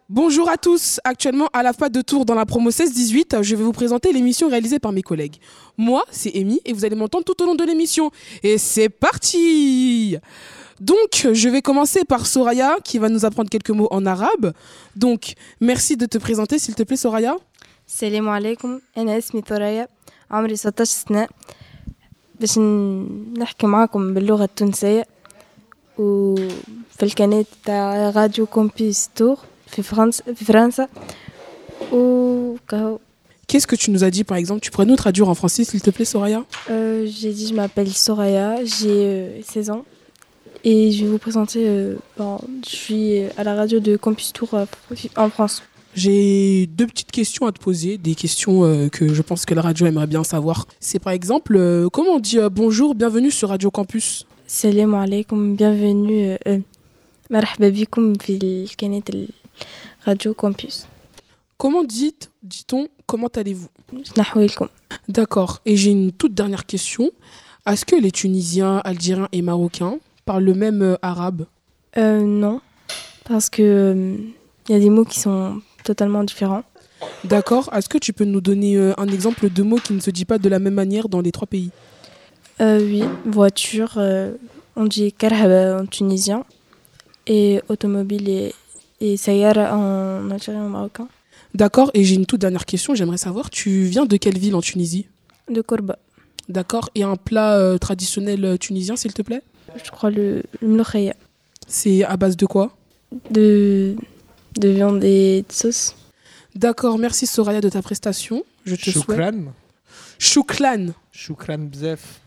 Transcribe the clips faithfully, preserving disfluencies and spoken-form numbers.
Bonjour à tous, actuellement à la F A D de Tours dans la promo seize dix-huit, je vais vous présenter l'émission réalisée par mes collègues. Moi, c'est Amy et vous allez m'entendre tout au long de l'émission. Et c'est parti! Donc, je vais commencer par Soraya qui va nous apprendre quelques mots en arabe. Donc, merci de te présenter s'il te plaît Soraya. السلام عليكم أنا اسمي ثريا عمري ستة عشر سنة باش نحكي معاكم باللغة التونسية وفي القناة تاع راديو كومبيس تور في فرنسا في فرنسا وكهو. Qu'est-ce que tu nous as dit par exemple? Tu pourrais nous traduire en français s'il te plaît Soraya? euh, J'ai dit je m'appelle Soraya, j'ai euh, seize ans et je vais vous présenter, euh, bon, je suis à la radio de Campus Tour euh, en France. J'ai deux petites questions à te poser, des questions euh, que je pense que la radio aimerait bien savoir. C'est par exemple, euh, comment on dit euh, bonjour, bienvenue sur Radio Campus? Salam alaikum, bienvenue. Euh, مرحبا بكم في القناة Radio Campus. Comment dites, dit-on, comment allez-vous? نحويلكم. D'accord. Et j'ai une toute dernière question. Est-ce que les Tunisiens, Algériens et Marocains parlent le même euh, arabe? euh, Non, parce que il euh, y a des mots qui sont totalement différents. D'accord. Est-ce que tu peux nous donner euh, un exemple de mots qui ne se dit pas de la même manière dans les trois pays? euh, Oui, voiture, euh, on dit karhaba en tunisien, et automobile et, et sayara en algérien et en marocain. D'accord. Et j'ai une toute dernière question. J'aimerais savoir, tu viens de quelle ville en Tunisie? De Korba. D'accord. Et un plat euh, traditionnel euh, tunisien, s'il te plaît? Je crois le, le mlokhaya. C'est à base de quoi? De, de viande et de sauce. D'accord, merci Soraya de ta prestation. Je te Choukran. souhaite. Choukran. Choukran bzef.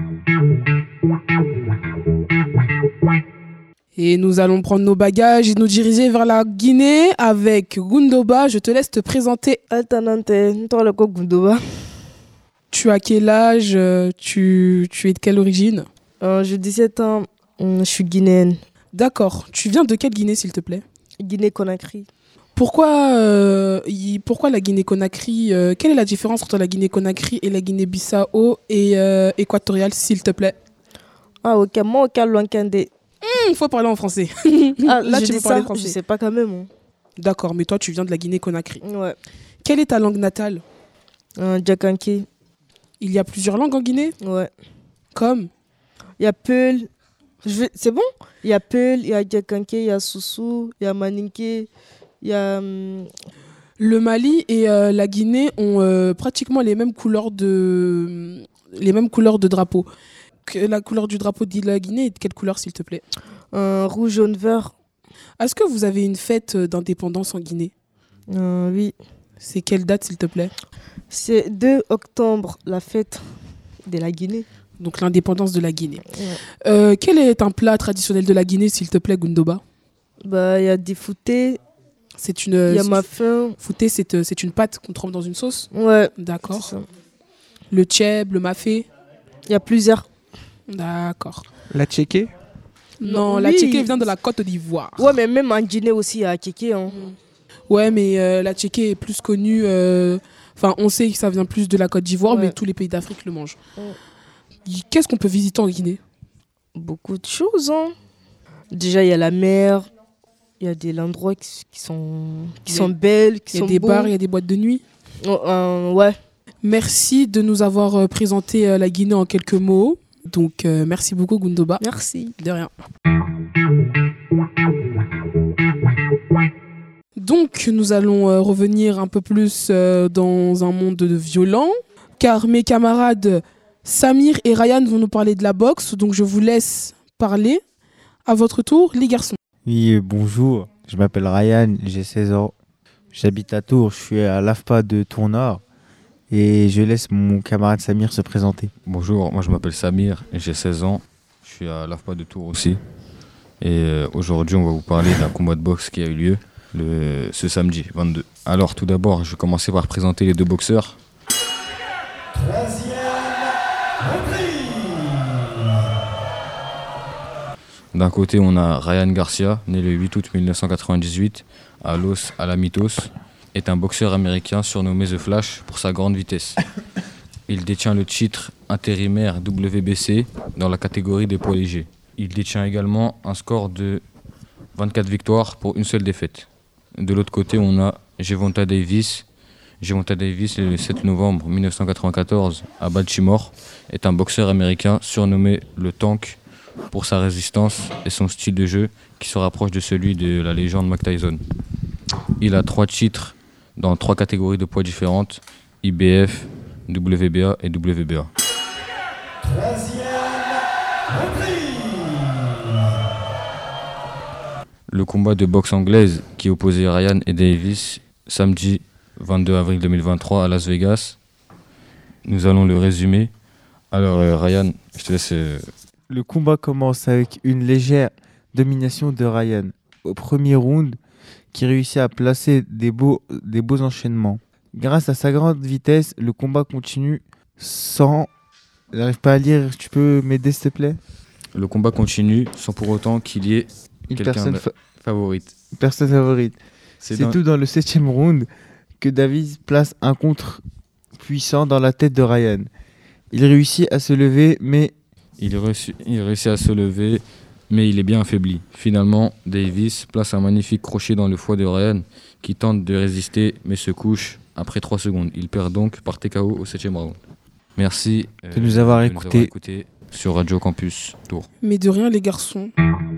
Et nous allons prendre nos bagages et nous diriger vers la Guinée avec Goundoba. Je te laisse te présenter. Altanante, toi le coq Goundoba. Tu as quel âge? tu, tu es de quelle origine? euh, J'ai dix-sept ans, je suis guinéenne. D'accord, tu viens de quelle Guinée s'il te plaît? Guinée-Conakry. Pourquoi, euh, y, pourquoi la Guinée-Conakry euh, Quelle est la différence entre la Guinée-Conakry et la Guinée-Bissau et euh, équatoriale s'il te plaît? Ah ok, moi au Lonkande. Il faut parler en français. Ah, Là je tu dis peux parler ça, français. je sais pas quand même. Hein. D'accord, mais toi tu viens de la Guinée-Conakry. Ouais. Quelle est ta langue natale? Euh, Djakanki. Il y a plusieurs langues en Guinée? Ouais. Comme? Il y a Peul. Je vais... C'est bon? Il y a Peul, il y a Djakanki, il y a Soussou, il y a Maninké, il y a... Hum... Le Mali et euh, la Guinée ont euh, pratiquement les mêmes couleurs de les mêmes couleurs de drapeau. Que la couleur du drapeau de la Guinée est de quelle couleur s'il te plaît? Euh, rouge, jaune, vert. Est-ce que vous avez une fête d'indépendance en Guinée? Euh, oui. C'est quelle date s'il te plaît? C'est deux octobre, la fête de la Guinée. Donc l'indépendance de la Guinée. Ouais. Euh, quel est un plat traditionnel de la Guinée s'il te plaît Goundoba? Bah, il y a des foutés. C'est une. Il y a ma faim. Fouté, c'est c'est une pâte qu'on trempe dans une sauce. Ouais. D'accord. Le tchèb, le mafé. Il y a plusieurs. D'accord. La tchéké? Non, Oui. la tchéké vient de la Côte d'Ivoire. Ouais, mais même en Guinée aussi, il y a tchéké. Hein. Ouais, mais euh, la tchéké est plus connue. Enfin, euh, on sait que ça vient plus de la Côte d'Ivoire, Ouais. mais tous les pays d'Afrique le mangent. Ouais. Qu'est-ce qu'on peut visiter en Guinée? Beaucoup de choses. Hein. Déjà, il y a la mer. Il y a des endroits qui, qui sont, qui Il y a- sont belles, qui Il y a sont des beaux. bars, il y a des boîtes de nuit. Oh, euh, ouais. Merci de nous avoir euh, présenté euh, la Guinée en quelques mots. Donc, euh, merci beaucoup, Goundoba. Merci. De rien. Donc, nous allons euh, revenir un peu plus euh, dans un monde violent, car mes camarades Samir et Ryan vont nous parler de la boxe. Donc, je vous laisse parler. À votre tour, les garçons. Oui, euh, bonjour, je m'appelle Ryan, j'ai seize ans, j'habite à Tours, je suis à l'A F P A de Tours-Nord et je laisse mon camarade Samir se présenter. Bonjour, moi je m'appelle Samir et j'ai seize ans. Je suis à l'A F P A de Tours aussi. Et euh, aujourd'hui, on va vous parler d'un combat de boxe qui a eu lieu le, ce samedi vingt-deux. Alors tout d'abord, je vais commencer par présenter les deux boxeurs. D'un côté, on a Ryan Garcia, né le huit août mille neuf cent quatre-vingt-dix-huit à Los Alamitos, est un boxeur américain surnommé The Flash pour sa grande vitesse. Il détient le titre intérimaire W B C dans la catégorie des poids légers. Il détient également un score de vingt-quatre victoires pour une seule défaite. De l'autre côté, on a Gervonta Davis. Gervonta Davis, le sept novembre mille neuf cent quatre-vingt-quatorze, à Baltimore, est un boxeur américain surnommé le Tank pour sa résistance et son style de jeu qui se rapproche de celui de la légende Mike Tyson. Il a trois titres dans trois catégories de poids différentes, I B F, W B A et W B A. Le combat de boxe anglaise qui opposait Ryan et Davis samedi vingt-deux avril deux mille vingt-trois à Las Vegas. Nous allons le résumer. Alors euh, Ryan, je te laisse... Euh... Le combat commence avec une légère domination de Ryan au premier round qui réussit à placer des beaux, des beaux enchaînements. Grâce à sa grande vitesse, le combat continue sans... Je n'arrive pas à lire, tu peux m'aider s'il te plaît ? Le combat continue sans pour autant qu'il y ait Une quelqu'un personne de... fa- favorite. Une personne favorite. C'est, C'est dans... tout dans le septième round que Davis place un contre puissant dans la tête de Ryan. Il réussit à se lever, mais... Il, réussit... il réussit à se lever, mais il est bien affaibli. Finalement, Davis place un magnifique crochet dans le foie de Ryan, qui tente de résister, mais se couche après trois secondes. Il perd donc par T K O au septième round. Merci euh, de nous avoir de écoutés. Nous avoir écoutés sur Radio Campus Tours. Mais de rien, les garçons.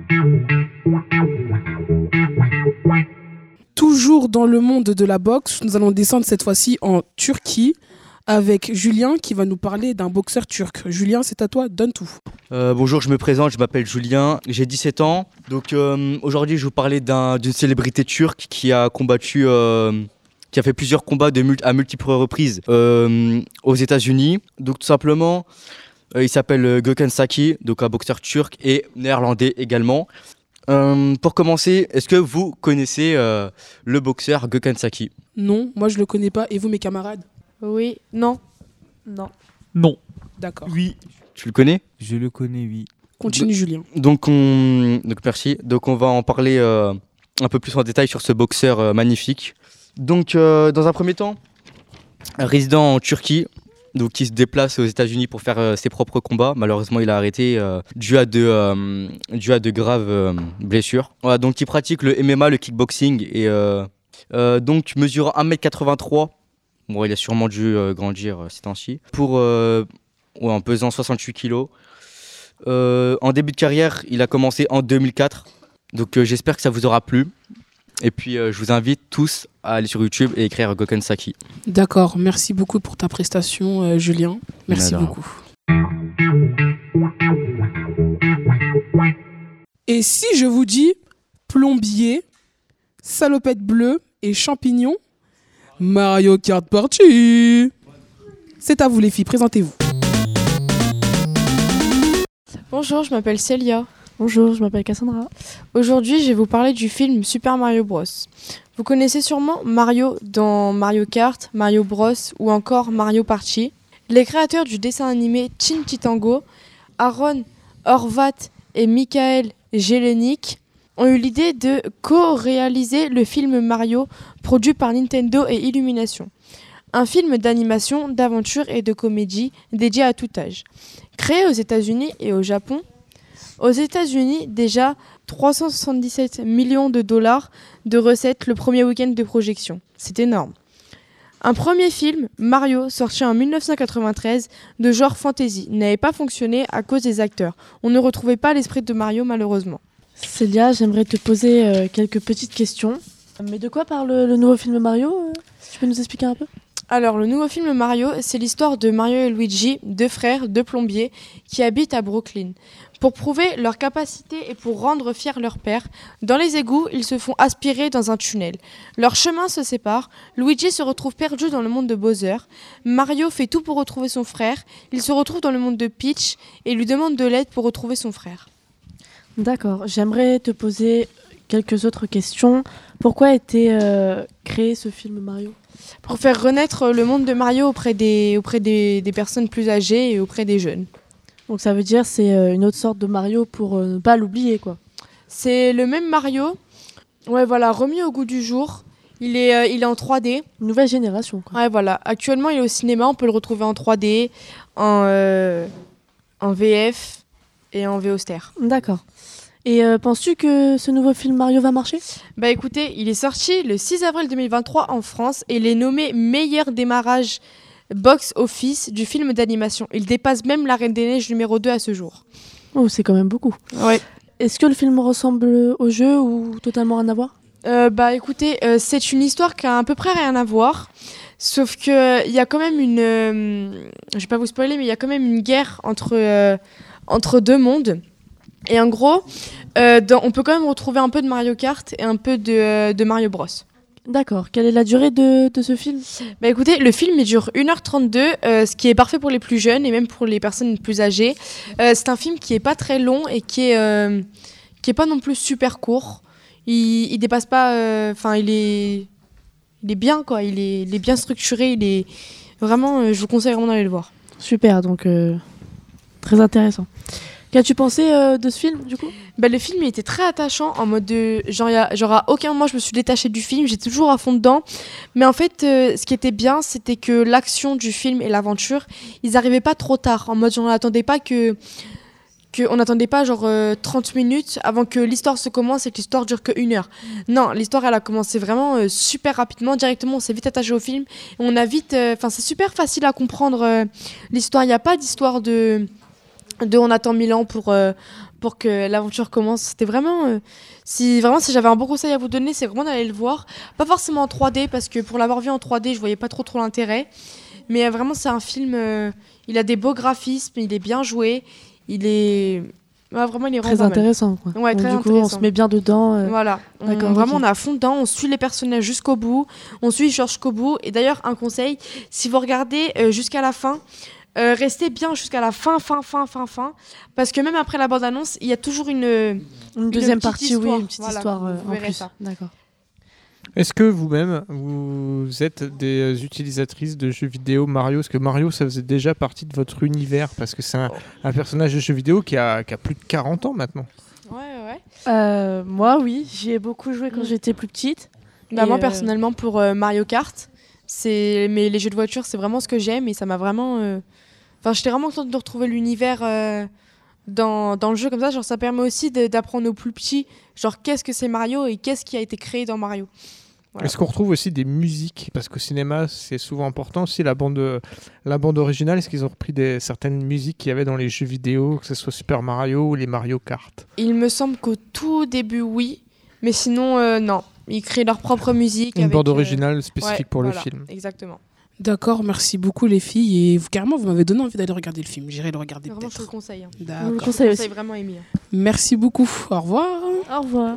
Toujours dans le monde de la boxe, nous allons descendre cette fois-ci en Turquie avec Julien qui va nous parler d'un boxeur turc. Julien, c'est à toi, donne tout. Euh, bonjour, je me présente, je m'appelle Julien, j'ai dix-sept ans. Donc euh, aujourd'hui, je vais vous parler d'un, d'une célébrité turque qui a combattu, euh, qui a fait plusieurs combats de mul- à multiples reprises euh, aux États-Unis. Donc tout simplement, euh, il s'appelle Gökhan Saki, donc un boxeur turc et néerlandais également. Euh, pour commencer, est-ce que vous connaissez euh, le boxeur Gökhan Saki ? Non, moi je le connais pas. Et vous, mes camarades ? Oui, non, non. Non. D'accord. Oui. Tu le connais ? Je le connais, oui. Continue, Julien. Donc, on... Donc merci. Donc on va en parler euh, un peu plus en détail sur ce boxeur euh, magnifique. Donc euh, dans un premier temps, un résident en Turquie, donc qui se déplace aux États-Unis pour faire euh, ses propres combats. Malheureusement, il a arrêté euh, dû à de euh, dû à de graves euh, blessures. Voilà, donc il pratique le M M A, le kickboxing et euh, euh, donc mesurant un mètre quatre-vingt-trois. Bon, il a sûrement dû euh, grandir euh, ces temps-ci. Pour euh, ouais, en pesant soixante-huit kilos. Euh, en début de carrière, il a commencé en deux mille quatre. Donc euh, j'espère que ça vous aura plu. Et puis euh, je vous invite tous à aller sur YouTube et écrire Gökhan Saki. D'accord, merci beaucoup pour ta prestation, euh, Julien. Merci Voilà. beaucoup. Et si je vous dis plombier, salopette bleue et champignon, Mario Kart Party. C'est à vous les filles, présentez-vous. Bonjour, je m'appelle Célia. Bonjour, je m'appelle Cassandra. Aujourd'hui, je vais vous parler du film Super Mario Bros. Vous connaissez sûrement Mario dans Mario Kart, Mario Bros ou encore Mario Party. Les créateurs du dessin animé Teen Titango, Aaron Horvat et Michael Jelenic, ont eu l'idée de co-réaliser le film Mario produit par Nintendo et Illumination. Un film d'animation, d'aventure et de comédie dédié à tout âge. Créé aux États-Unis et au Japon, aux États-Unis, déjà trois cent soixante-dix-sept millions de dollars de recettes le premier week-end de projection. C'est énorme. Un premier film, Mario, sorti en dix-neuf cent quatre-vingt-treize, de genre fantasy, n'avait pas fonctionné à cause des acteurs. On ne retrouvait pas l'esprit de Mario, malheureusement. Célia, j'aimerais te poser euh, quelques petites questions. Mais de quoi parle le nouveau film Mario euh, Tu peux nous expliquer un peu ? Alors, le nouveau film Mario, c'est l'histoire de Mario et Luigi, deux frères, deux plombiers, qui habitent à Brooklyn. Pour prouver leur capacité et pour rendre fier leur père, dans les égouts, ils se font aspirer dans un tunnel. Leurs chemins se séparent, Luigi se retrouve perdu dans le monde de Bowser, Mario fait tout pour retrouver son frère, il se retrouve dans le monde de Peach et lui demande de l'aide pour retrouver son frère. D'accord, j'aimerais te poser quelques autres questions. Pourquoi a été euh, créé ce film Mario ? Pour faire renaître le monde de Mario auprès des, auprès des, des personnes plus âgées et auprès des jeunes. Donc ça veut dire que c'est euh, une autre sorte de Mario pour euh, ne pas l'oublier, quoi. C'est le même Mario, ouais, voilà, remis au goût du jour. Il est, euh, il est en trois D. Nouvelle génération, quoi. Ouais, voilà. Actuellement, il est au cinéma. On peut le retrouver en trois D, en, euh, en V F et en V O S T E R. D'accord. Et euh, penses-tu que ce nouveau film Mario va marcher? Bah écoutez, il est sorti le six avril deux mille vingt-trois en France et il est nommé meilleur démarrage box-office du film d'animation. Il dépasse même La Reine des Neiges numéro deux à ce jour. Oh, c'est quand même beaucoup. Ouais. Est-ce que le film ressemble au jeu ou totalement rien à voir? Euh, bah écoutez, euh, c'est une histoire qui a à peu près rien à voir. Sauf que il y a quand même une... Euh, je vais pas vous spoiler, mais il y a quand même une guerre entre, euh, entre deux mondes. Et en gros, euh, dans, on peut quand même retrouver un peu de Mario Kart et un peu de, euh, de Mario Bros. D'accord. Quelle est la durée de, de ce film? Bah écoutez, le film il dure une heure trente-deux, euh, ce qui est parfait pour les plus jeunes et même pour les personnes plus âgées. Euh, c'est un film qui est pas très long et qui est, euh, qui est pas non plus super court. Il, il dépasse pas... Enfin, il est... Il est bien, quoi. Il est, il est bien structuré. Il est... Vraiment, euh, je vous conseille vraiment d'aller le voir. Super, donc euh, très intéressant. Qu'as-tu pensé euh, de ce film, du coup? Bah, le film il était très attachant, en mode de... Genre, y a, genre à aucun moment je me suis détachée du film, j'étais toujours à fond dedans. Mais en fait, euh, ce qui était bien, c'était que l'action du film et l'aventure, ils arrivaient pas trop tard. En mode, on n'attendait pas que... que on n'attendait pas genre euh, trente minutes avant que l'histoire se commence et que l'histoire dure que une heure. Non, l'histoire elle a commencé vraiment euh, super rapidement, directement on s'est vite attaché au film. Et on a vite... Enfin euh, c'est super facile à comprendre euh, l'histoire, il n'y a pas d'histoire de... de on attend mille ans pour, euh, pour que l'aventure commence. C'était vraiment... Euh, si, vraiment, si j'avais un bon conseil à vous donner, c'est vraiment d'aller le voir. Pas forcément en trois D, parce que pour l'avoir vu en trois D, je voyais pas trop trop l'intérêt. Mais euh, vraiment, c'est un film... Euh, il a des beaux graphismes, il est bien joué. Il est... Ouais, vraiment, il est très vraiment intéressant. Quoi. Ouais, donc, très du coup, intéressant. on se met bien dedans. Euh... Voilà. On, D'accord, vraiment, okay. on est à fond dedans. On suit les personnages jusqu'au bout. On suit Georges jusqu'au bout. Et d'ailleurs, un conseil, si vous regardez euh, jusqu'à la fin... Euh, restez bien jusqu'à la fin, fin, fin, fin, fin. Parce que même après la bande-annonce, il y a toujours une... Une, une deuxième partie, histoire. oui, une petite voilà, histoire euh, vous en verrez plus. Ça. D'accord. Est-ce que vous-même, vous êtes des utilisatrices de jeux vidéo Mario? Parce que Mario, ça faisait déjà partie de votre univers, parce que c'est un, un personnage de jeu vidéo qui a, qui a plus de quarante ans maintenant. Ouais, ouais. Euh, moi, oui, j'y ai beaucoup joué quand mmh. j'étais plus petite. Bah, moi, euh... personnellement, pour euh, Mario Kart, c'est... mais les jeux de voiture, c'est vraiment ce que j'aime et ça m'a vraiment... Euh... Enfin, j'étais vraiment contente de retrouver l'univers euh, dans, dans le jeu comme ça. Genre, ça permet aussi de, d'apprendre aux plus petits, genre, qu'est-ce que c'est Mario et qu'est-ce qui a été créé dans Mario. Voilà. Est-ce qu'on retrouve aussi des musiques? Parce qu'au cinéma, c'est souvent important aussi, la bande, la bande originale. Est-ce qu'ils ont repris des, certaines musiques qu'il y avait dans les jeux vidéo, que ce soit Super Mario ou les Mario Kart? Il me semble qu'au tout début, oui. Mais sinon, euh, non. Ils créent leur propre musique. Une avec, bande originale euh... spécifique ouais, pour voilà, le film. Exactement. D'accord, merci beaucoup les filles. Et vous, carrément, vous m'avez donné envie d'aller regarder le film. J'irai le regarder vraiment, peut-être. Je te le conseille. Hein. D'accord. Je le conseille aussi. vraiment, Amy. Merci beaucoup. Au revoir. Au revoir.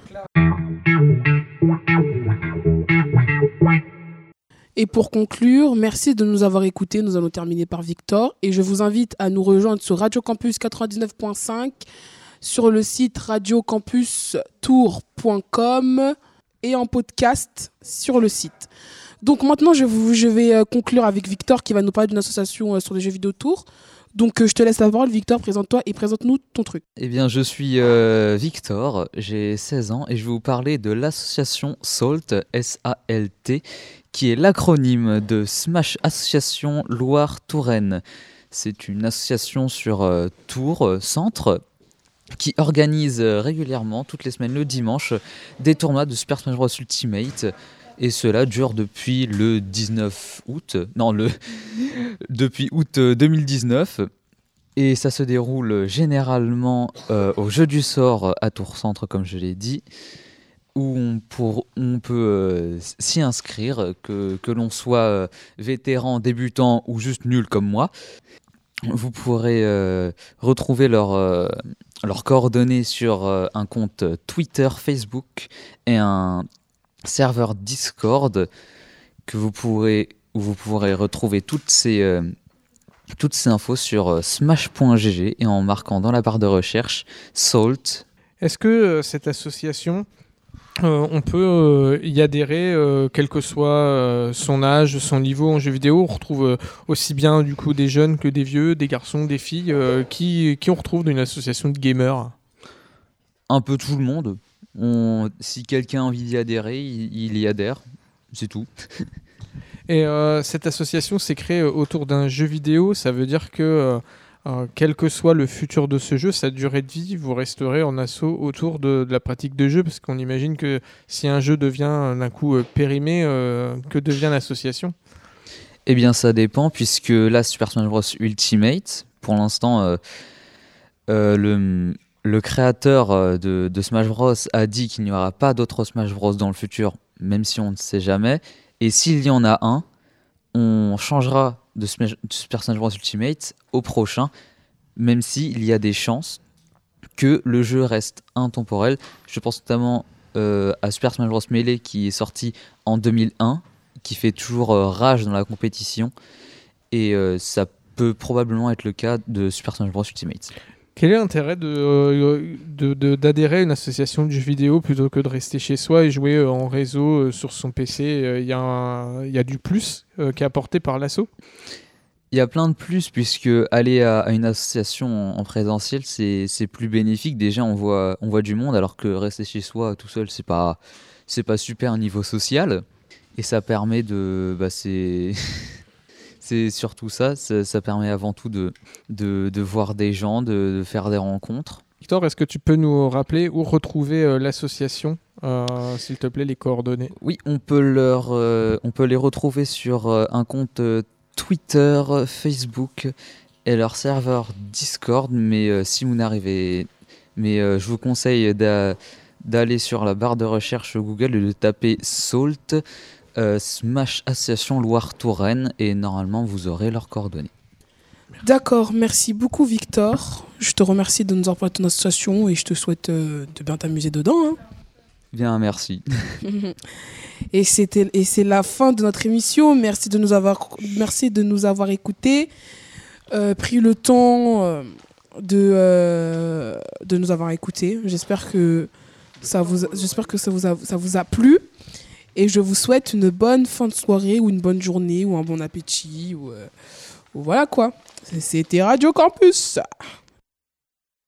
Et pour conclure, merci de nous avoir écoutés. Nous allons terminer par Victor. Et je vous invite à nous rejoindre sur Radio Campus quatre-vingt-dix-neuf point cinq, sur le site radio campus tour point com et en podcast sur le site. Donc maintenant, je, vous, je vais euh, conclure avec Victor qui va nous parler d'une association euh, sur les jeux vidéo Tours. Donc euh, je te laisse la parole, Victor, présente-toi et présente-nous ton truc. Eh bien, je suis euh, Victor, j'ai seize ans et je vais vous parler de l'association SALT, S A L T, qui est l'acronyme de Smash Association Loire-Touraine. C'est une association sur euh, Tours, euh, centre, qui organise euh, régulièrement, toutes les semaines, le dimanche, des tournois de Super Smash Bros Ultimate. Et cela dure depuis le dix-neuf août, non, le, depuis août deux mille dix-neuf. Et ça se déroule généralement euh, au jeu du sort à Tours Centre, comme je l'ai dit, où on, pour, on peut euh, s'y inscrire, que, que l'on soit euh, vétéran, débutant ou juste nul comme moi. Vous pourrez euh, retrouver leurs euh, leurs coordonnées sur euh, un compte Twitter, Facebook et un serveur Discord que vous pourrez, où vous pourrez retrouver toutes ces, euh, toutes ces infos sur euh, smash point g g et en marquant dans la barre de recherche SALT. Est-ce que euh, cette association, euh, on peut euh, y adhérer, euh, quel que soit euh, son âge, son niveau en jeux vidéo? On retrouve euh, aussi bien du coup des jeunes que des vieux, des garçons, des filles. Euh, qui, qui on retrouve dans une association de gamers? Un peu tout le monde. On, si quelqu'un a envie d'y adhérer, il, il y adhère, c'est tout. Et euh, cette association s'est créée autour d'un jeu vidéo, ça veut dire que euh, Euh, quel que soit le futur de ce jeu, sa durée de vie, vous resterez en asso autour de, de la pratique de jeu, parce qu'on imagine que si un jeu devient euh, d'un coup euh, périmé, euh, que devient l'association ? Eh bien, ça dépend, puisque là, Super Smash Bros Ultimate, pour l'instant, euh, euh, le, le créateur euh, de, de Smash Bros a dit qu'il n'y aura pas d'autres Smash Bros dans le futur, même si on ne sait jamais. Et s'il y en a un, on changera de, Smash, de Super Smash Bros Ultimate au prochain, même s'il y a des chances que le jeu reste intemporel. Je pense notamment euh, à Super Smash Bros Melee qui est sorti en deux mille un, qui fait toujours euh, rage dans la compétition, et euh, ça peut probablement être le cas de Super Smash Bros Ultimate. Quel est l'intérêt de, euh, de, de, d'adhérer à une association de jeux vidéo plutôt que de rester chez soi et jouer euh, en réseau euh, sur son P C ? Il euh, y, y a du plus euh, qui est apporté par l'asso ? Il y a plein de plus, puisque aller à, à une association en, en présentiel, c'est, c'est plus bénéfique. Déjà, on voit, on voit du monde, alors que rester chez soi tout seul, c'est pas, c'est pas super niveau social. Et ça permet de... Bah c'est... c'est surtout ça, ça, ça permet avant tout de, de, de voir des gens, de, de faire des rencontres. Victor, est-ce que tu peux nous rappeler où retrouver euh, l'association, euh, s'il te plaît, les coordonnées ? Oui, on peut, leur, euh, on peut les retrouver sur euh, un compte euh, Twitter, Facebook et leur serveur Discord, mais euh, si vous n'arrivez... Mais euh, je vous conseille d'a, d'aller sur la barre de recherche Google et de taper Salt, euh, Smash Association Loire-Touraine, et normalement vous aurez leurs coordonnées. D'accord, merci beaucoup Victor. Je te remercie de nous avoir parlé de ton association et je te souhaite euh, de bien t'amuser dedans. Hein. Bien, merci. Et, c'était, et c'est la fin de notre émission. Merci de nous avoir, merci de nous avoir écoutés, euh, pris le temps euh, de, euh, de nous avoir écoutés. J'espère que ça vous, j'espère que ça vous a, ça vous a plu. Et je vous souhaite une bonne fin de soirée ou une bonne journée ou un bon appétit. Ou, euh, ou voilà quoi. C'était Radio Campus.